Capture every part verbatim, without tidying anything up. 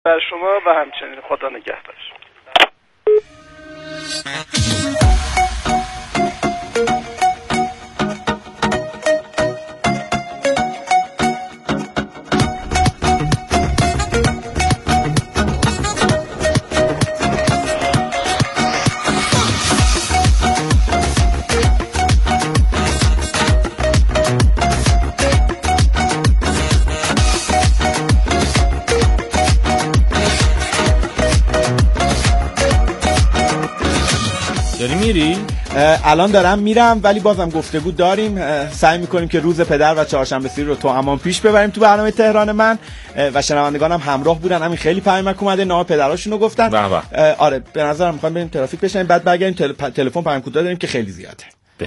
بر شما و همچنین خدا نگهدار. داری میری؟ الان دارم میرم، ولی بازم گفتگو داریم. سعی میکنیم که روز پدر و چهارشنبه سیر رو تو امان پیش ببریم تو برنامه تهران من و شنوندگانم همراه بودن. همین خیلی پیامک اومده، نام پدراشونو گفتن. بابا. آره به نظرم میخوایم بریم ترافیک بشیم، بعد برگردیم. تل... تلفن پیام کوتاه داریم که خیلی زیاده. به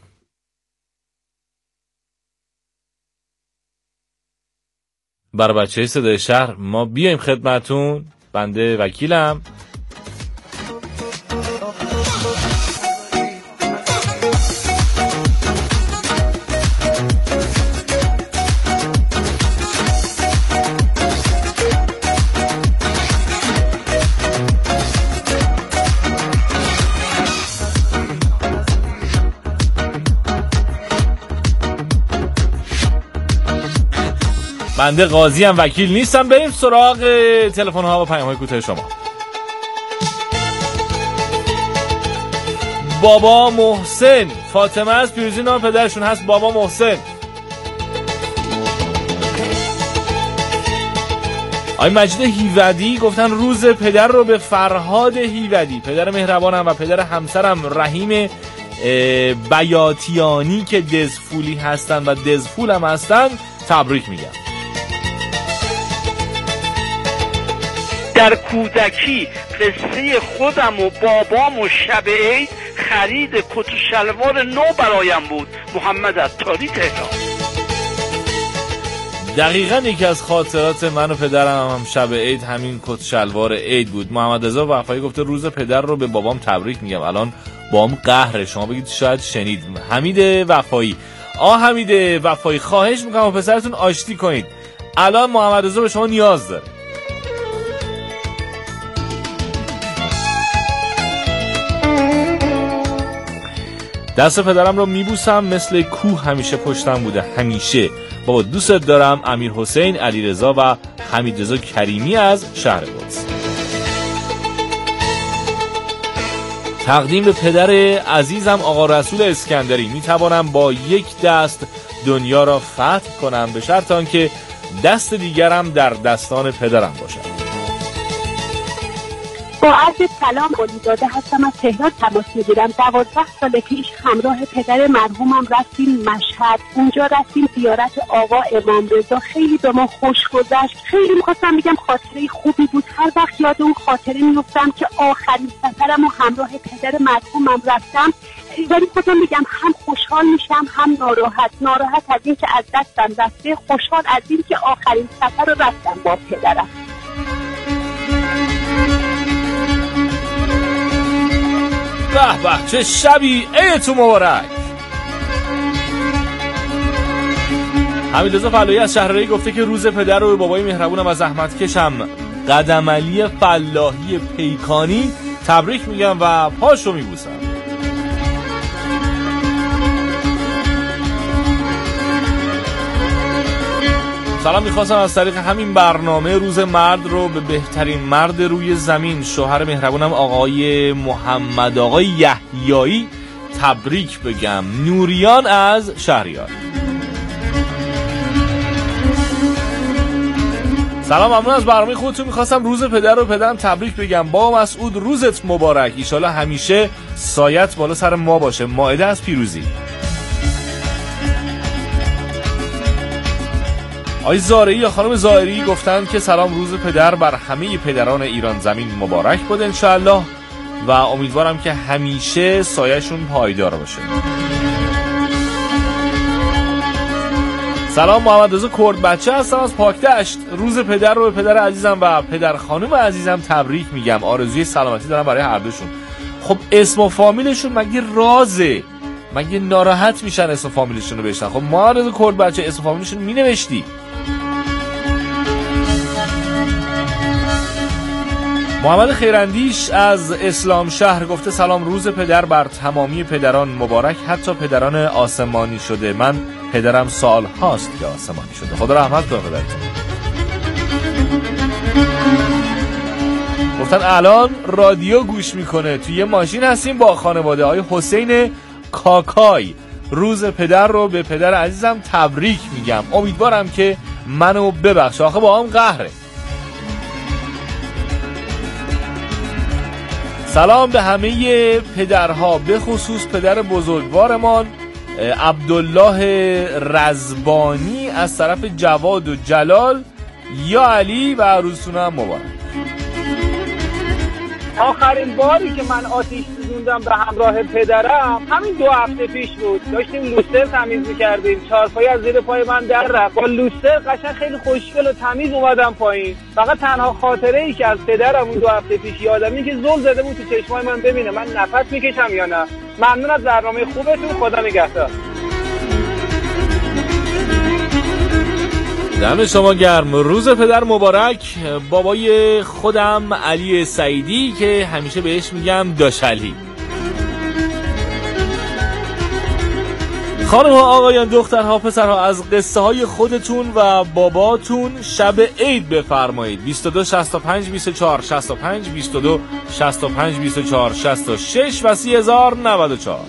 برای بچه صدای شهر ما بیایم خدمتون. بنده وکیلم. بنده قاضی هم وکیل نیستم. بریم سراغ تلفن ها و پیام های کوتاه شما. بابا محسن، فاطمه از پیروزی نام پدرشون هست بابا محسن. آقای مجید هیودی گفتن روز پدر رو به فرهاد هیودی، پدر مهربانم و پدر همسرم رحیم بیاتیانی که دزفولی هستن و دزفول هم هستن تبریک میگم. در کودکی قصه خودم و بابام و شب عید خرید کت و شلوار نو برایم بود. محمد عطاری، تهران. دقیقاً یکی از خاطرات من و پدرم هم شب عید همین کت شلوار عید بود. محمد رضا وفایی گفته روز پدر رو به بابام تبریک میگم. الان بابام قهره، شما بگید شاید شنید. حمید وفایی، آ حمید وفایی خواهش میکنم با پسرتون آشتی کنید. الان محمد رضا به شما نیاز داره. دست پدرم رو میبوسم، مثل کوه همیشه پشتم بوده، همیشه. بابا دوست دارم. امیر حسین، علی رضا و حمید رضا کریمی از شهر قدس. تقدیم به پدر عزیزم آقا رسول اسکندری. میتوانم با یک دست دنیا را فتح کنم به شرط آنکه دست دیگرم در دستان پدرم باشد. با عرض سلام، علیزاده هستم از تهران تماس میگیرم. دوازده سال پیش همراه پدر مرحومم رفتیم مشهد. اونجا رفتیم زیارت آقا امام رضا. خیلی به ما خوش گذشت. خیلی میخواستم بگم خاطره خوبی بود. هر وقت یاد اون خاطره میفتم که آخرین سفرم و همراه پدر مرحومم رفتم، ولی خودم میگم هم خوشحال میشم هم ناراحت. ناراحت از این که از دستم رفته، خوشحال از این که آخرین سفر رو رفتم با پدرم. به به چه شبی، عیدتون مبارک. حمیدرضا فلاحی از شهرایی گفته که روز پدر رو به بابای مهربونم و زحمت کشم قدم علی فلاحی پیکانی تبریک میگم و پاشو میبوسم. سلام، میخواستم از طریق همین برنامه روز مرد رو به بهترین مرد روی زمین، شوهر مهربونم آقای محمد آقای یحیایی تبریک بگم. نوریان از شهریار. سلام، ممنون از برنامه خودتون. میخواستم روز پدر رو پدرم تبریک بگم. بابا مسعود روزت مبارک، ایشالا همیشه سایت بالا سر ما باشه. مائده از پیروزی. آقای زارعی یا خانم زارعی گفتن که سلام، روز پدر بر همه پدران ایران زمین مبارک بود انشاءالله و امیدوارم که همیشه سایه‌شون پایدار باشه. سلام، محمد رضا کرد بچه هستم از پاکدشت. روز پدر رو به پدر عزیزم و پدر خانم عزیزم تبریک میگم. آرزوی سلامتی دارم برای هر دوشون. خب اسم و فامیلشون مگه رازه؟ مگه ناراحت میشن اسم و فامیلشون رو بشنن؟ خب محمد رضا کرد بچه اسم و فامیلشون مینوشتی. محمد خیراندیش از اسلام شهر گفته سلام، روز پدر بر تمامی پدران مبارک، حتی پدران آسمانی شده. من پدرم سال هاست که آسمانی شده. خدا رحمت کنه پدرتون. گفتن الان رادیو گوش میکنه، توی یه ماشین هستیم با خانواده های حسین کاکای. روز پدر رو به پدر عزیزم تبریک میگم، امیدوارم که منو ببخشه، آخه با هم قهره. سلام به همه پدرها، به خصوص پدر بزرگوارمان عبدالله رزبانی از طرف جواد و جلال، یا علی و عروستون هم مبارک. آخرین باری که من آتیش سوزوندم به همراه پدرم همین دو هفته پیش بود. داشتیم لوستر تمیز می‌کردیم، چهارپایی از زیر پای من در رفت. با لوستر قشنگ خیلی خوشگل و تمیز اومدم پایین. فقط تنها خاطره ای که از پدرم اون دو هفته پیش یادم اینه که زل زده بود تو چشمای من ببینه من نفس میکشم یا نه. ممنون از برنامه خوبتون، خدا نگهدار. دم شما گرم، روز پدر مبارک. بابای خودم علی سعیدی که همیشه بهش میگم داشلی. خانم ها، آقایان، دخترها، پسرها، از قصه های خودتون و باباتون شب عید بفرمایید. بیست و دو شصت و پنج بیست و چهار شصت و پنج بیست و دو شصت و پنج بیست و چهار شصت و شش و سی هزار و نود و چهار.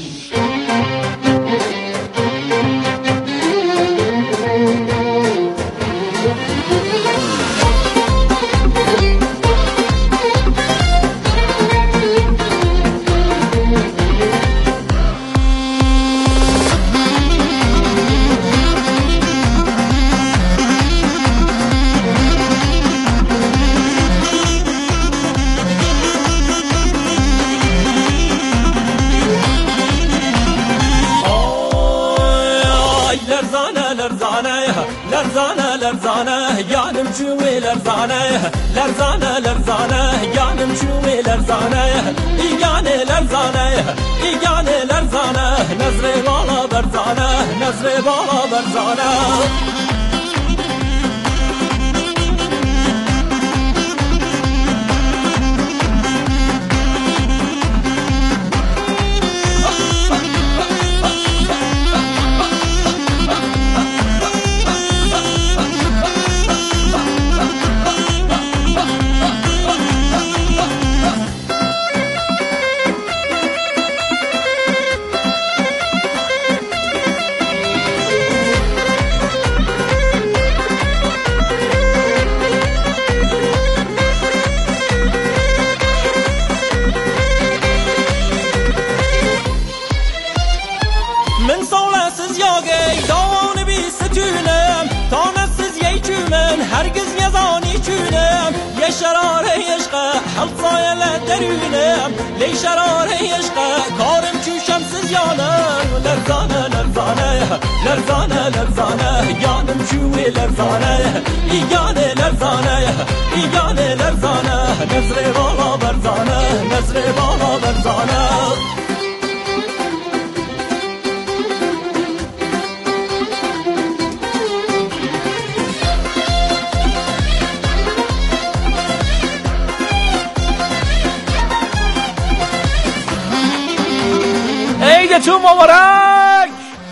لرزانه لرزانه یانم چوی لرزانه لرزانه لرزانه یانم چوی لرزانه ایگانه لرزانه ایگانه لرزانه نظر بالا برزانه نظر بالا برزانه شراره عشق حلصای لدرونم لی شراره عشق کارم چوشم سزیانم لرزانه لرزانه لرزانه لرزانه یانم چوی لرزانه ایگانه لرزانه ایگانه لرزانه نظر بالا برزانه نظر بالا برزانه عیدتون مبارک.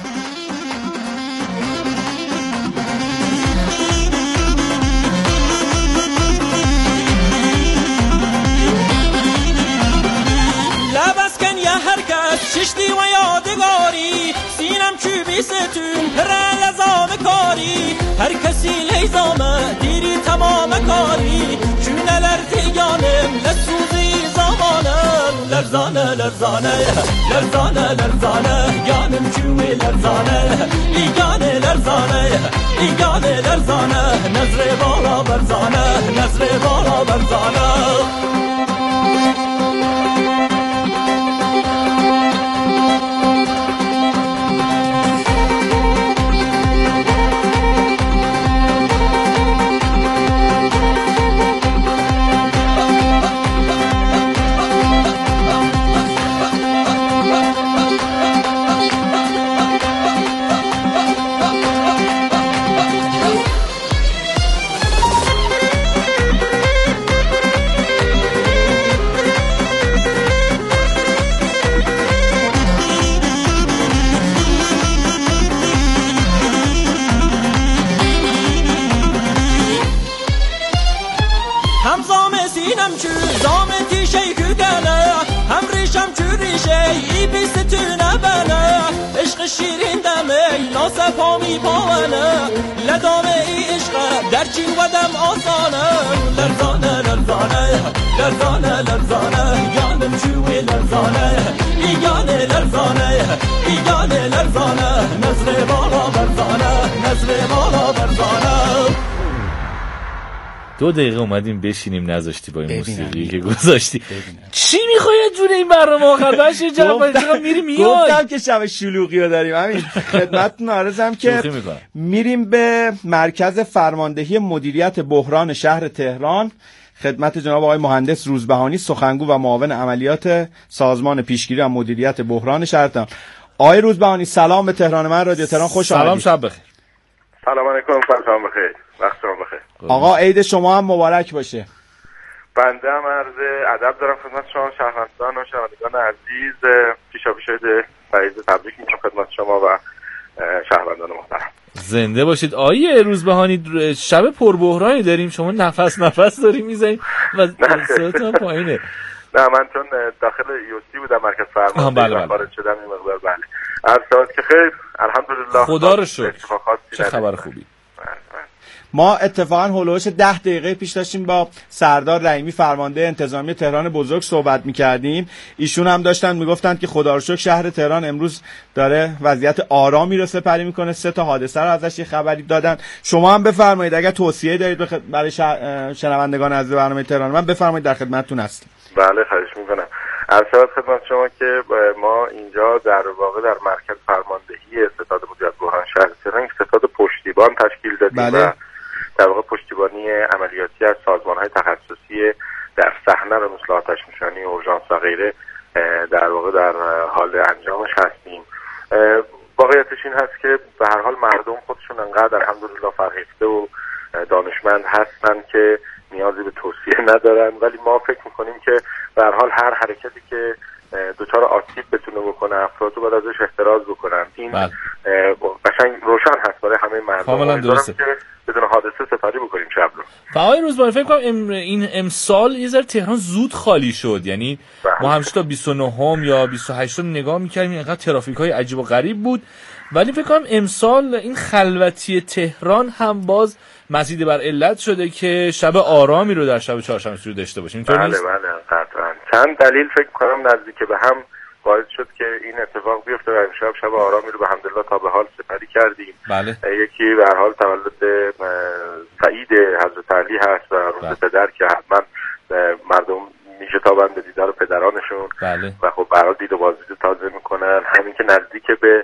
لبس کن یا هرکس ششتی و یادگاری سینم چوبی ستون پر لزام کاری هر کسی لیزامه دیری تمام کاری چونه لرزیانم لسوزی زمانم لرزانه لرزانه لرزانه لرزانه یانم چوی لرزانه ایگانه لرزانه ایگانه لرزانه نظر بالا برزانه نظر بالا برزانه هم زام سینم چو زام تیشه کگنه هم ریشم چو ریشه ای بیستونه بنه عشق شیرین دمه ناسپا می پاونه لدامه ای عشق در چین و دم آسانه لرزانه لرزانه لرزانه لرزانه یانم چوی لرزانه ایگانه لرزانه ایگانه لرزانه نظر بالا برزانه نظر بالا برزانه. دو دقیقه اومدیم بشینیم نذاشتی با این موسیقی که گذاشتی. چی میخوای جون این برنامه آخر باشه جواب چرا میری میای؟ گفتم که شب شلوغی رو داریم. همین خدمتتون عرضم که میریم به مرکز فرماندهی مدیریت بحران شهر تهران خدمت جناب آقای مهندس روزبهانی سخنگو و معاون عملیات سازمان پیشگیری و مدیریت بحران شهر تهران. آقای روزبهانی سلام به تهران من رادیو تهران خوش آمدید. سلام شب بخیر. سلام علیکم فرزان بخیر. وقت شما بخیر. آقا عید شما هم مبارک باشه. بنده هم عرض ادب دارم خدمت شما شهروندان و شنوندگان عزیز. پیشاپیش عید فریض تبریک میگم خدمت شما و شهروندان محترم. زنده باشید. آیه روزبهانی شب پربحرانی داریم، شما نفس نفس داریم میزنیم و صداتون پایینه. نه من چون داخل یوسی بودم مرکز فرماندهی و خارج شدم این مقدار. بله عرض که خیر الحمدلله خدا رو شکر. چه خبر خوبی. ما اتفاقا هولوش ده دقیقه پیش داشتیم با سردار رحیمی فرمانده انتظامی تهران بزرگ صحبت می‌کردیم. ایشون هم داشتن میگفتند که خدا رو شکر شهر تهران امروز داره وضعیت آرامی رو سپری میکنه. سه تا حادثه رو ازش یه خبری دادن. شما هم بفرمایید اگر توصیه دارید برای شنوندگان عزیز برنامه تهران من بفرمایید، در خدمتتون هستیم. بله خواهش میکنم. عرض خدمت شما که ما اینجا در واقع در مرکز فرماندهی ستاد مدیریت بحران شهر تهران ستاد پشتیبان تشکیل دادیم. بله. و در واقع پشتیبانی عملیاتی از سازمان‌های تخصصی در صحنه و مثل آتش نشانی، اورژانس و غیره در واقع در حال انجامش هستیم. واقعیتش این هست که به هر حال مردم خودشون انقدر الحمدلله فرهیخته و دانشمند هستن که نیازی به توصیه ندارن، ولی ما فکر می‌کنیم که به هر حال هر حرکتی که دچار آسیب بتونه بکنه افراد رو باید ازش احتراز بکنن. این قشنگ روشن هست برای همه مردم. کاملا درسته. بدون حادثه سپری بکنیم شب رو. و آقای روزبهانی فکر کنم ام این امسال یه ذره تهران زود خالی شد. یعنی بله. ما همیشه تا بیست و نهم یا بیست و هشتم نگاه می‌کردیم اینقدر ترافیک‌های عجیب و غریب بود، ولی فکر کنم امسال این خلوتی تهران هم باز مزید بر علت شده که شب آرامی رو در شب چهارشنبه رو داشته باشیم. بله بله قطعاً. چند دلیل فکر کنم نزدیک به هم باعث شد که این اتفاق بیفته و امشب شب آرامی رو به حمدالله تا به حال سپری کردیم. بله. یکی به هر حال تولد سعید حضرت علی هست و روز بله. پدر که حتما مردم میشه تابند به دیدار پدرانشون. بله. و خب به هر حال دید و بازدید تازه میکنن. همین که نزدیک به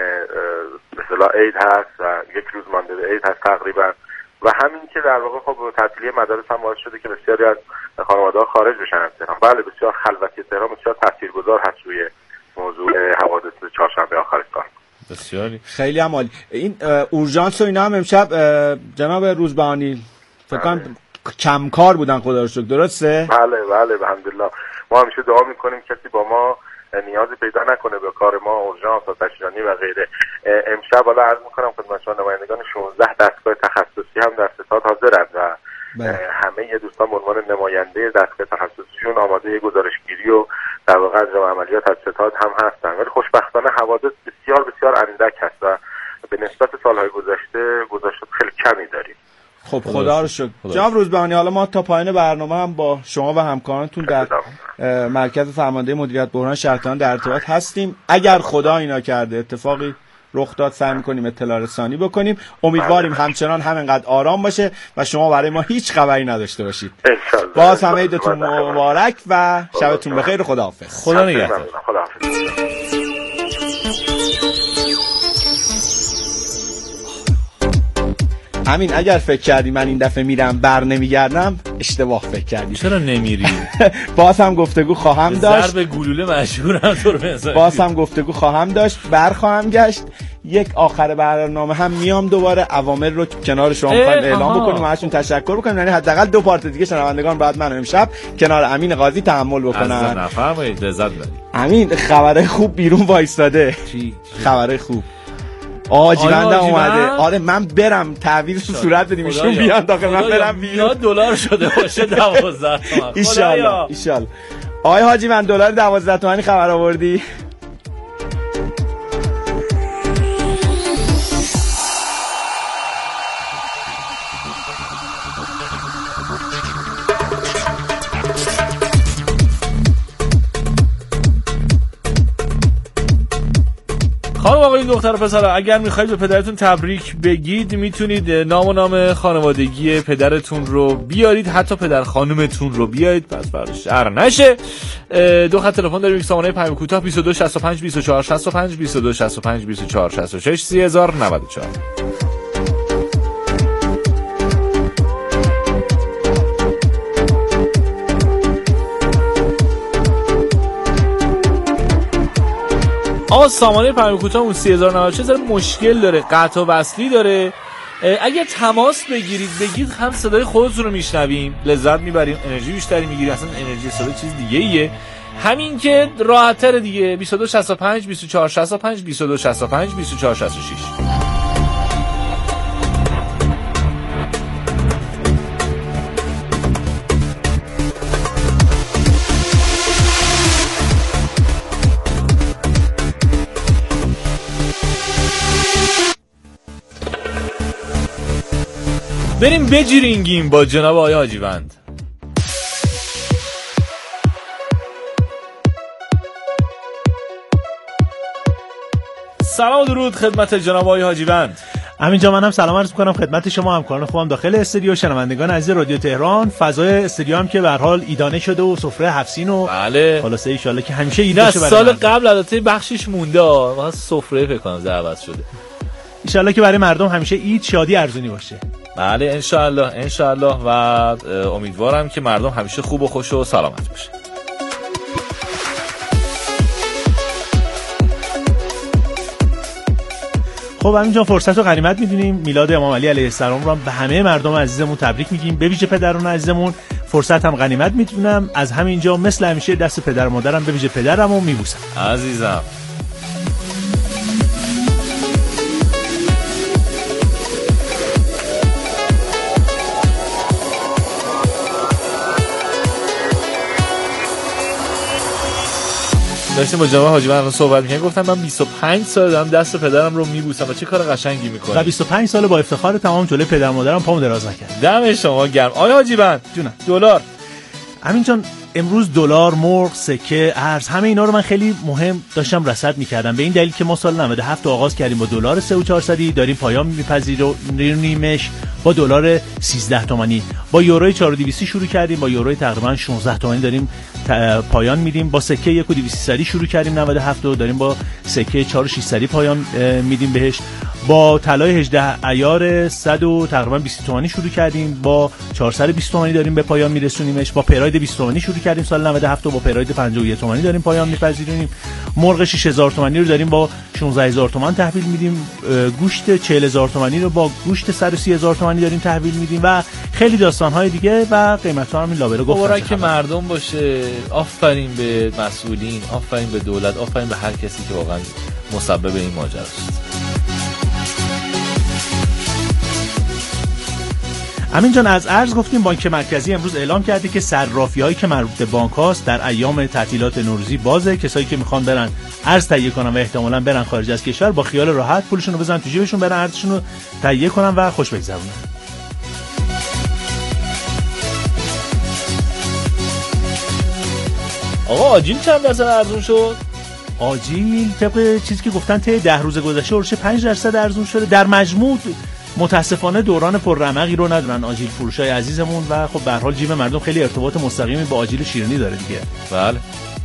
به اصطلاح عید هست و یک روز مانده به عید هست تقریبا، و همین که در واقع خب تعطیلی مدارس هم باعث شده که بسیاری از خانواده‌ها خارج بشن از تهران. بله بسیار خلوتی تهران بسیار تاثیرگذار هست روی موضوع حوادث چهارشنبه آخر کار. بسیاری خیلی هم عالی. این اورژانس و اینا هم امشب جناب روزبهانی فکر کنم کم کار بودن خدا رو شکر، درسته؟ بله بله الحمدلله. ما همیشه دعا می‌کنیم کسی با ما نیازی پیدا نکنه به کار ما، اورژانس و تشریحی و غیره. امشب حالا عرض می‌کنم خدمت شما نمایندگان شانزده دستگاه تخصصی هم در ستاد حاضرند و همه دوستان به عنوان نماینده دستگاه تخصصیشون آماده گزارشگیری و در واقع انجام عملیات از ستاد هم هستن. ولی خوشبختانه حوادث بسیار بسیار اندک هست و به نسبت سالهای گذشته گذشته خیلی کمی داریم. خب خدا رو شکر. جناب روزبهانی حالا ما تا پایان برنامه هم با شما و همکارانتون در مرکز فرماندهی مدیریت بحران شهر تهران در ارتباط هستیم. اگر خدا اینا کرده اتفاقی رخ داد سعی می‌کنیم اطلاع رسانی بکنیم. امیدواریم همچنان همینقدر آرام باشه و شما برای ما هیچ خبری نداشته باشید. باز هم عیدتون مبارک و شبتون بخیر. خداحافظ. خدا نگهدار. همین اگر فکر کردی من این دفعه میرم بر نمیگردم اشتباه فکر کردی. چرا نمیری؟ باز هم گفتگو خواهم داشت. ضرب گلوله مشهورم تو رو بزنم. باز هم گفتگو خواهم داشت، بر خواهم گشت. یک آخر برنامه هم میام دوباره اوامر رو کنار شما می‌خوایم اعلام بکنیم و ازشون تشکر بکنیم. یعنی حداقل دو پارت دیگه شنوندگان بعد منو امشب کنار امین قاضی تحمل بکنن. از نفرمایید لذت ببرید. امین خبره خوب بیرون وایستاده. چی؟ خبره خوب آجی بنده اومده. آره من برم تعویض تو صورت بدیم ایشون بیان داخل، من برم بیان دلار شده باشه دوازده تومن ان شاء الله ان شاء الله. آقای حاجی من دلار دوازده تومانی خبر آوردی؟ خانم آقای دختر و پسرا، اگر میخواید به پدرتون تبریک بگید میتونید نام و نام خانوادگی پدرتون رو بیارید، حتی پدر خانومتون رو بیارید، پس فردا شر نشه. دو خط تلفن داریم، یک سامانه پیام کوتاه بیست و دو شصت و پنج بیست و چهار شصت و پنج بیست و دو شصت و پنج بیست و چهار شصت و شش سی هزار و نود و چهار. آقا سامانه پیام کوتاه اون سی هزار و نود و چهار مشکل داره، قطع و وصلی داره. اگه تماس بگیرید بگید هم صدای خودتون رو میشنویم، لذت میبریم، انرژی بیشتری میگیریم، اصلا انرژی صدا چیز دیگه ایه. همین که راحت تر دیگه. بیست و دو شصت و پنج بیست و چهار شصت و پنج بیست و دو شصت و پنج بیست و چهار شصت و شش. بریم بجرینگیم با جناب آقای حاجیوند. سلام و درود خدمت جناب آقای حاجیوند. همینجا منم سلام عرض می‌کنم خدمت شما همکاران خوبم داخل استودیو، شنوندگان عزیز رادیو تهران. فضای استودیو هم که به هر حال ایدانه شده و سفره هفسین و بله خلاصه ان شاءالله که همیشه ایدانه شه. سال قبل البته بخشش مونده، واسه سفره فکر کنم عوض شده. ان شاءالله که برای مردم همیشه عید شادی ارزونی باشه. بله ان شاء الله ان شاء الله و امیدوارم که مردم همیشه خوب و خوش و سلامت باشن. خب همینجا فرصت رو غنیمت میدونیم، میلاد امام علی علیه السلام رو هم به همه مردم عزیزمون تبریک میگیم، به ویژه پدران عزیزمون فرصت هم غنیمت میدونم. از همینجا مثل همیشه دست پدر و مادرم به ویژه پدرمو میبوسم. عزیزم داشتیم با جناب حاجیوند صحبت می‌کردیم، گفتم من بیست و پنج سال دارم دست پدرم رو میبوسم و چه کار قشنگی می‌کنه. و بیست و پنج سال با افتخار تمام جلوی پدر مادرم پامو دراز نکردم. دم شما گرم. آیا حاجیوند جونم دلار همین جان امروز دلار، مرغ، سکه، ارز، همه اینا رو من خیلی مهم داشتم رصد می‌کردم، به این دلیل که ما سال نود و هفت آغاز کردیم با دلار سه و چهارصد داریم پایان می‌پذیریمش با دلار سیزده تومانی، با یورو چهار و دویست شروع کردیم، با یورو تقریبا شانزده تومانی داریم پایان میدیم، با سکه یک و دویست شروع کردیم نود و هفت و داریم با سکه چهار و ششصد پایان میدیم بهش، با طلای هجده عیار صد و تقریبا بیست تومانی شروع کردیم، با چهارصد و بیست تومانی داریم به پایان میرسونیمش، با پراید بیست تومانی شروع کردیم سال نود و هفت و با پراید پنجاه و یک تومانی داریم پایان میپذیریم، مرغ شش هزار تومانی رو داریم با شانزده هزار تومان تحویل میدیم، گوشت چهل هزار تومانی رو با گوشت صد و سی هزار تومانی داریم تحویل میدیم و خیلی داستان‌های دیگه و قیمت‌ها هم این لابلو گفتم. مبارک که مردم باشه. آفرین به مسئولین، آفرین به دولت، آفرین به هر کسی که واقعا مسبب این ماجرا است. همین جان از ارز گفتیم بانک مرکزی امروز اعلام کرده که صرافی‌هایی که مربوط به بانک هاست در ایام تعطیلات نوروزی بازه، کسایی که میخوان برن ارز تهیه کنن و احتمالاً برن خارج از کشور با خیال راحت پولشون رو بزنن تو جیبشون، برن ارزشون رو تهیه کنن و خوش بگذرونن. آقا آجیل چند درصد ارزون شد؟ آجیل طبق چیزی که گفتن طی ده روز گذشته ورش پنج درصد ارزون شده. در مجموع متاسفانه دوران پررمقی رو ندارن آجیل فروشای عزیزمون و خب به هر حال جیب مردم خیلی ارتباط مستقیمی با آجیل شیرینی داره دیگه. بله.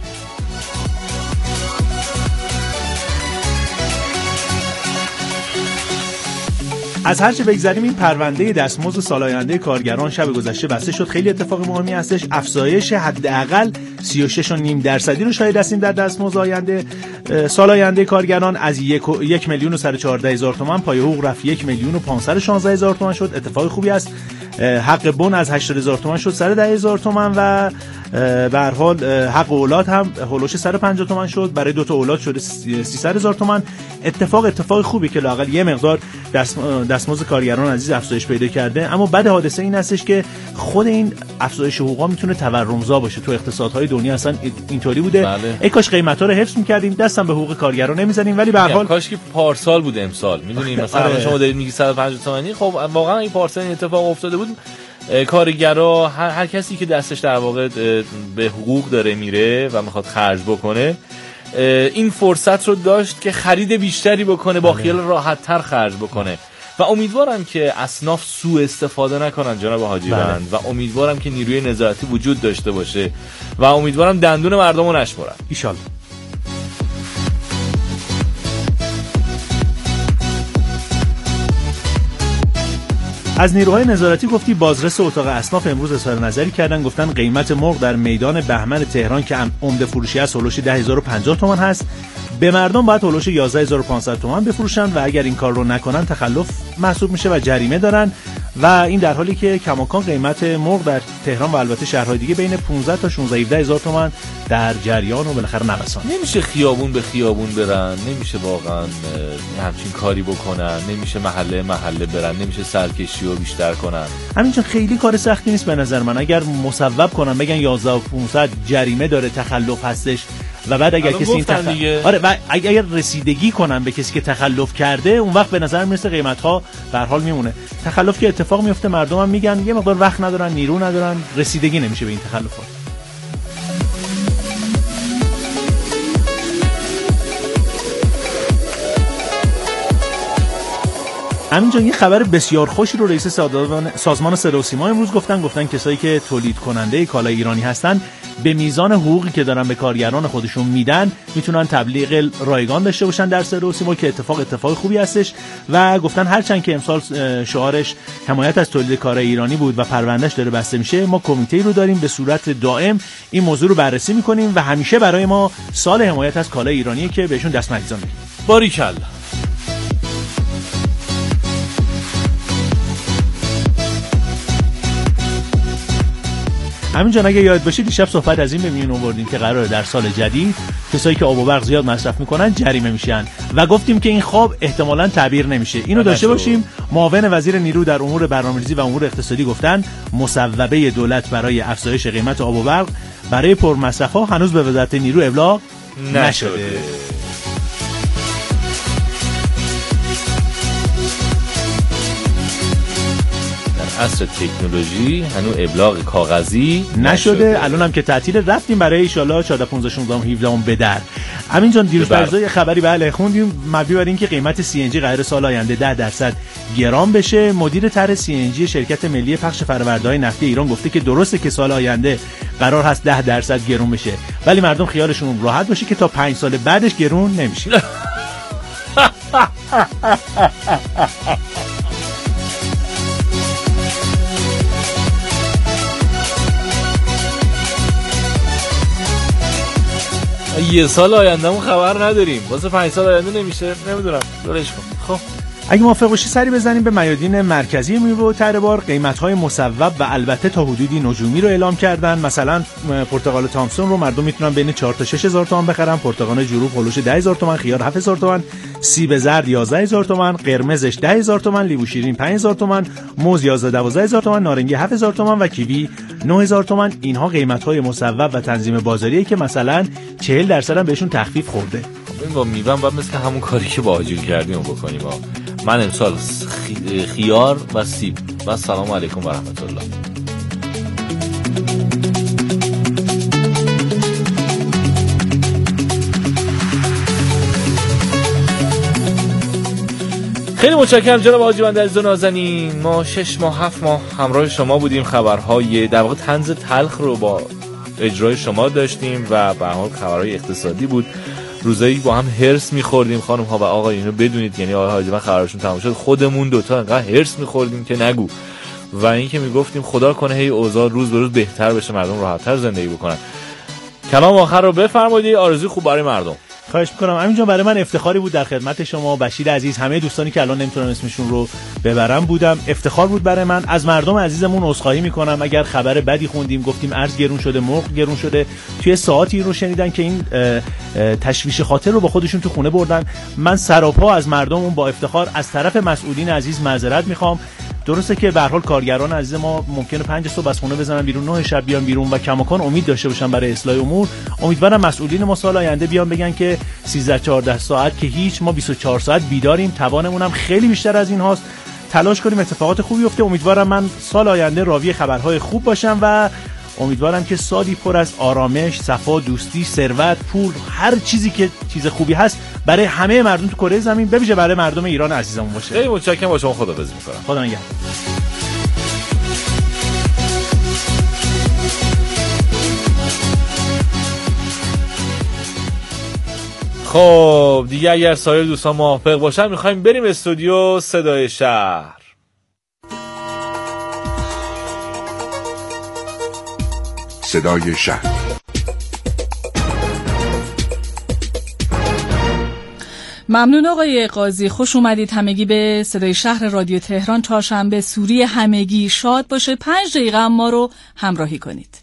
از هر چه بگذریم این پرونده دستمزد سال آینده کارگران شب گذشته بسته شد. خیلی اتفاق مهمی هستش. افزایش حداقل سی و شش و نیم درصدی رو شاهد هستیم در دستمزد آینده سال آینده کارگران. از یک, یک میلیون و صد و چهارده هزار تومان پای حقوق رفت یک میلیون و پانصد و شانزده هزار تومان شد. اتفاق خوبی است. حق بن از هشتاد هزار تومان شد سر ده هزار تومان و به هر حال حق اولاد هم هولوش صد و پنجاه تومان شد، برای دو تا اولاد شده سیصد هزار تومان. اتفاق اتفاق خوبی که لااقل یه مقدار دست دستمزد کارگران عزیز افزایش پیدا کرده، اما بعد حادثه این هستش که خود این افزایش حقوقا میتونه تورمزا باشه. تو اقتصادهای دنیا اصلا اینطوری بوده. بله. ای کاش قیمتا رو حفظ می‌کردیم، دستم به حقوق کارگران نمیزنیم، ولی به هر حال کاش که پارسال بود امسال. میدونی مثلا شما دارید میگی صد و پنجاه تومانی، خب واقعا این پارسال اتفاق افتاده بود. کارگرا هر, هر کسی که دستش در واقع به حقوق داره میره و میخواد خرج بکنه این فرصت رو داشت که خرید بیشتری بکنه، با خیال راحت تر خرج بکنه و امیدوارم که اصناف سوء استفاده نکنن جناب حاجی بند و امیدوارم که نیروی نظارتی وجود داشته باشه و امیدوارم دندون مردم رو نشمرن ان شاء الله. از نیروهای نظارتی گفتی بازرس اتاق اصناف امروز اظهار نظری کردن، گفتن قیمت مرغ در میدان بهمن تهران که عمده فروشی است هولوش ده هزار و پنجاه تومان هست، به مردم باید هولوش یازده هزار و پانصد تومان بفروشن و اگر این کار رو نکنن تخلف محسوب میشه و جریمه دارن و این در حالی که کماکان قیمت مرغ در تهران و البته شهرهای دیگه بین پانزده تا شانزده هفده هزار تومان در جریان و بالاخره نوسان. نمیشه خیابون به خیابون برن، نمیشه واقعا همچین کاری بکنن، نمیشه محله محله برن، نمیشه سرکشی رو بیشتر کنن. همینجا خیلی کار سختی نیست به نظر من. اگر مصوب کنن بگن یازده و پانصد جریمه داره، تخلف هستش و بعد اگر کسی این تخ... آره و اگر رسیدگی کنن به کسی که تخلف کرده، اون وقت به نظر میرسه قیمت ها به هر حال میمونه. تخلف که اتفاق میفته مردم هم میگن یه مقدار وقت ندارن، نیرو ندارن، رسیدگی نمیشه به این تخلفات. همینجا یه خبر بسیار خوشی رو رئیس سازمان صدا و سیما امروز گفتن گفتن کسایی که تولید کننده کالای ایرانی هستن به میزان حقوقی که دارن به کارگران خودشون میدن میتونن تبلیغ رایگان داشته باشن در صدا و سیما که اتفاق اتفاق خوبی هستش و گفتن هرچند که امسال شعارش حمایت از تولید کالای ایرانی بود و پروندهش داره بسته میشه، ما کمیته‌ای رو داریم به صورت دائم این موضوع رو بررسی میکنیم و همیشه برای ما سال حمایت از کالای ایرانی که بهشون دستمزد میدیم. باریکلا. همینجا اگه یاد باشه دیشب صحبت از این به میون آوردیم که قراره در سال جدید کسایی که آب و برق زیاد مصرف میکنن جریمه میشن و گفتیم که این خواب احتمالاً تعبیر نمیشه. اینو داشته باشیم. معاون وزیر نیرو در امور برنامه‌ریزی و امور اقتصادی گفتن مصوبه دولت برای افزایش قیمت آب و برق برای پرمصرف‌ها هنوز به وزارت نیرو ابلاغ نشده. عصر تکنولوژی هنوز ابلاغ کاغذی نشده, نشده. الان هم که تعطیل رفتیم برای ان شاء الله چهارده پانزده شانزده هفده به در. همین جان دیروز فردا یه خبری بله خوندیم مبنی بر اینکه قیمت سی ان جی قرار سال آینده ده درصد گران بشه. مدیر طرح سی ان جی شرکت ملی پخش فرآورده‌های نفتی ایران گفته که درسته که سال آینده قرار هست ده درصد گران بشه، ولی مردم خیالشون راحت باشه که تا پنج سال بعدش گران نمیشه. یه سال آیندهمون خبر نداریم، واسه پنج سال آینده نمیشه، نمیدونم دورش کن. خب اگه موافق باشی سری بزنیم به میادین مرکزی میوه و تره‌بار. قیمت‌های مصوب و البته تا حدودی نجومی رو اعلام کردن. مثلا پرتقال تامسون رو مردم میتونن بین چهار تا شش هزار تومان بخرن، پرتقال جنوب هولوش ده هزار تومان، خیار هفت هزار تومان، سیب زرد یازده هزار تومان، قرمزش ده هزار تومان، لیمو شیرین پنج هزار تومان، موز یازده دوازده هزار تومان، نارنگی هفت هزار تومان و کیوی نه هزار تومان. اینها قیمت‌های مصوب و تنظیم بازاریه که مثلا چهل درصد هم بهشون تخفیف خورده. خب با میوه بعد مثل همون کاری که با آجیل کردیم بکنیم. من امسال خیار و سیب و سلام علیکم و رحمت الله. خیلی متشکرم جناب حاجی بند عزیز و نازنین. ما شش ماه هفت ماه همراه شما بودیم، خبرهای در واقع طنز تلخ رو با اجرای شما داشتیم و به هر حال خبرهای اقتصادی بود. روزایی با هم هرس می‌خوردیم خانم ها و آقا، اینو بدونید، یعنی آقای حاجی من خبرشون تموم شد خودمون دوتا انقدر هرس می‌خوردیم که نگو، و اینکه میگفتیم خدا کنه هی اوضاع روز به روز بهتر بشه، مردم راحت‌تر زندگی بکنن. کلام آخر رو بفرمایید، آرزوی خوب برای مردم. خواهش میکنم. همینجا برای من افتخاری بود در خدمت شما، بشیر عزیز، همه دوستانی که الان نمیتونم اسمشون رو ببرم بودم. افتخار بود برای من. از مردم عزیزمون عذرخواهی میکنم اگر خبر بدی خوندیم، گفتیم ارز گرون شده، مرغ گرون شده، توی ساعتی رو شنیدن که این تشویش خاطر رو با خودشون تو خونه بردن. من سراپا از مردممون با افتخار از طرف مسئولین عزیز معذرت میخوام. درسته که به هر حال کارگران عزیز ما ممکنه پنج صبح از خونه بزنن بیرون، نه شب بیان بیرون و کماکان امید داشته باشن برای اصلاح امور. امیدوارم مسئولین ما سال آینده بیان بگن که سیزده چهارده ساعت که هیچ، ما بیست و چهار ساعت بیداریم، توانمون هم خیلی بیشتر از این هاست. تلاش کنیم اتفاقات خوبی افته. امیدوارم من سال آینده راوی خبرهای خوب باشم و امیدوارم که سالی پر از آرامش، صفا، دوستی، ثروت، پول، هر چیزی که چیز خوبی هست برای همه مردم تو کره زمین، به ویژه برای مردم ایران عزیزمون باشه. خیلی متشکرم. با شما خداحافظی می‌کنم. خدا نگهدار. خب دیگه اگر سایر دوستان موافق باشن می‌خوایم بریم استودیو صدای شهر. صدای شهر. ممنون آقای قاضی، خوش اومدید همگی به صدای شهر رادیو تهران. چهارشنبه سوری همگی شاد باشه. پنج دقیقه ما رو همراهی کنید.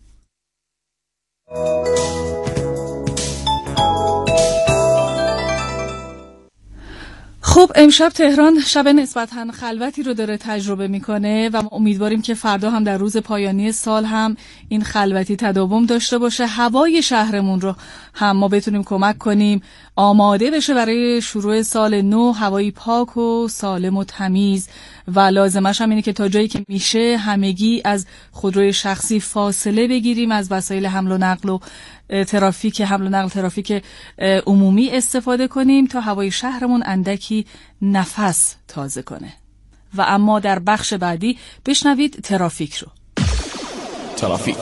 خب امشب تهران شب نسبتاً خلوتی رو داره تجربه میکنه و ما امیدواریم که فردا هم در روز پایانی سال هم این خلوتی تداوم داشته باشه. هوای شهرمون رو هم ما بتونیم کمک کنیم آماده بشه برای شروع سال نو، هوایی پاک و سالم و تمیز. و لازمش هم اینه که تا جایی که میشه همگی از خودروی شخصی فاصله بگیریم، از وسایل حمل و نقل و ترافیک حمل و نقل ترافیک عمومی استفاده کنیم تا هوای شهرمون اندکی نفس تازه کنه. و اما در بخش بعدی بشنوید ترافیک رو. ترافیک.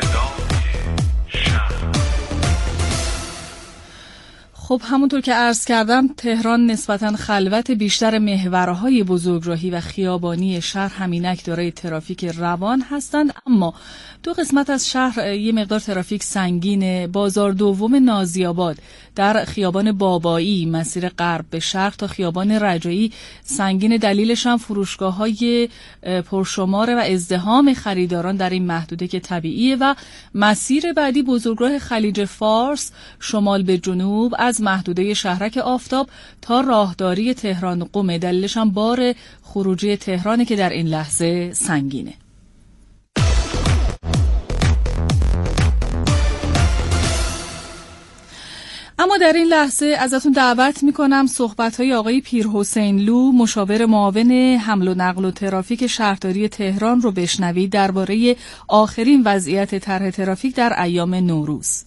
خب همونطور که عرض کردم تهران نسبتاً خلوت. بیشتر محورهای بزرگراهی و خیابانی شهر همینک دارای ترافیک روان هستند، اما دو قسمت از شهر یه مقدار ترافیک سنگینه. بازار دوم نازی‌آباد در خیابان بابایی مسیر غرب به شرق تا خیابان رجایی سنگین. دلیلش هم فروشگاه‌های پرشمار و ازدحام خریداران در این محدوده که طبیعیه. و مسیر بعدی بزرگراه خلیج فارس شمال به جنوب از محدوده شهرک آفتاب تا راهداری تهران قم. دلیلش هم بار خروجی تهرانه که در این لحظه سنگینه. اما در این لحظه ازتون دعوت میکنم صحبت‌های آقای پیرحسین لو، مشاور معاون حمل و نقل و ترافیک شهرداری تهران رو بشنوید درباره آخرین وضعیت طرح ترافیک در ایام نوروز.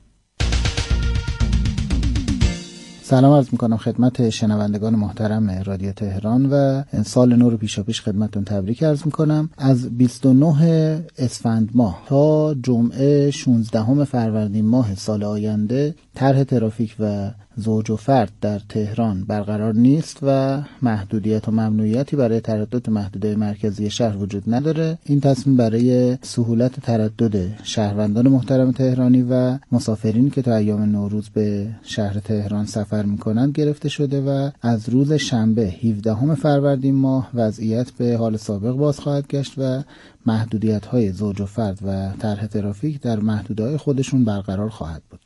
سلام عرض میکنم خدمت شنوندگان محترم رادیو تهران و سال نو رو پیشا پیش خدمتتون تبریک عرض میکنم. از بیست و نه اسفند ماه تا جمعه شانزدهم فروردین ماه سال آینده طرح ترافیک و زوج و فرد در تهران برقرار نیست و محدودیت و ممنوعیتی برای تردد محدوده مرکزی شهر وجود نداره. این تصمیم برای سهولت تردد شهروندان محترم تهرانی و مسافرین که تا ایام نوروز به شهر تهران سفر میکنند گرفته شده و از روز شنبه هفدهم فروردین ماه وضعیت به حال سابق باز خواهد گشت و محدودیت‌های زوج و فرد و طرح ترافیک در محدوده‌های خودشون برقرار خواهد بود.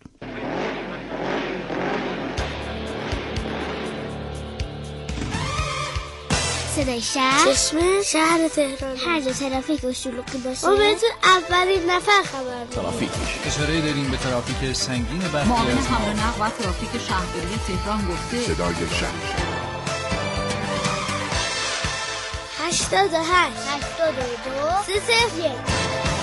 صدای شهر، چشمه شهر تهران، هر جا ترافیک و شلوغی باشه ما بهتون اولین نفر خبر میدیم. ترافیک اشاره داریم به ترافیک سنگین برخی معاون حمل و نقل و ترافیک شهرداری تهران گفته صدای شهر هشتاد و هشت هشتاد و دو سه صفر یک.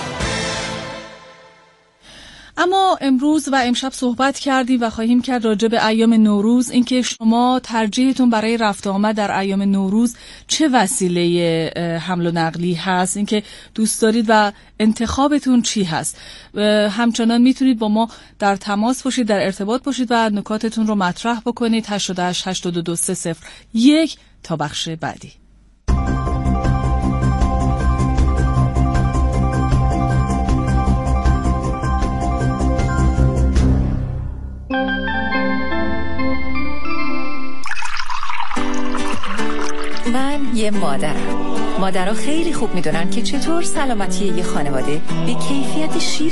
اما امروز و امشب صحبت کردیم و خواهیم کرد راجع به ایام نوروز، اینکه شما ترجیحتون برای رفت آمد در ایام نوروز چه وسیله حمل و نقلی هست، اینکه دوست دارید و انتخابتون چی هست. همچنان میتونید با ما در تماس باشید، در ارتباط باشید و نکاتتون رو مطرح بکنید. هشتاد و هشت هشتاد و دو سه صفر یک تا بخش بعدی. خانواده مادرم. مادرها خیلی خوب میدونن که چطور سلامتی یه خانواده به کیفیت شیر